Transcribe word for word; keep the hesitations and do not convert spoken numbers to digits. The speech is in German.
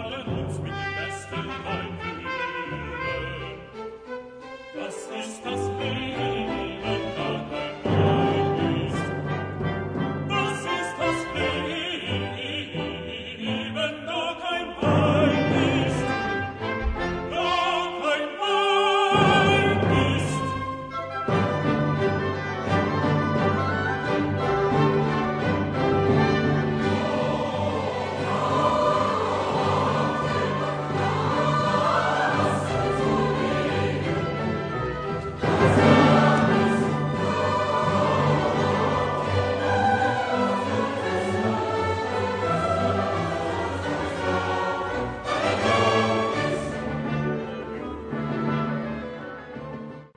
gefallen uns mit dem besten Wein kühlen. Was ist das